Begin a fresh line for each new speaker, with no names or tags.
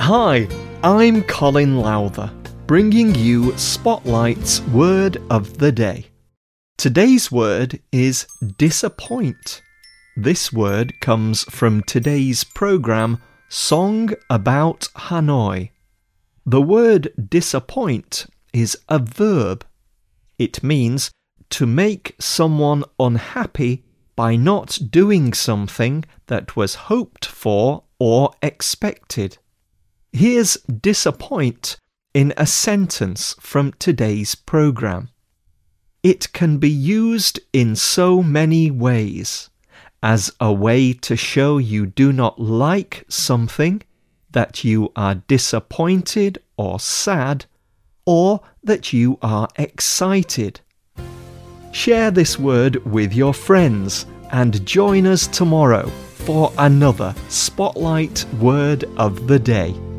Hi, I'm Colin Lowther, bringing you Spotlight's Word of the Day. Today's word is disappoint. This word comes from today's programme, Song About Hanoi. The word disappoint is a verb. It means to make someone unhappy by not doing something that was hoped for or expected. Here's disappoint in a sentence from today's programme. It can be used in so many ways, as a way to show you do not like something, that you are disappointed or sad, or that you are excited. Share this word with your friends and join us tomorrow for another Spotlight Word of the Day.